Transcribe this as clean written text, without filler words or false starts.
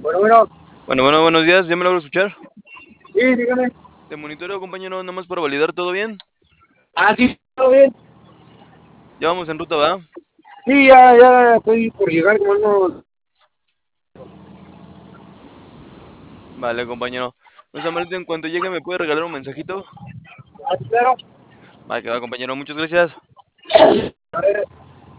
Bueno, Bueno, buenos días, ¿ya me logro escuchar? sí, dígame. Te monitoreo, compañero, nada más para validar, ¿todo bien? Ah, sí, todo bien. Ya vamos en ruta, ¿va? Sí, ya estoy por llegar, como no. Vale, compañero. No sea malito, en cuanto llegue, ¿me puede regalar un mensajito? Ah, claro. Va, que va, compañero, muchas gracias. A ver,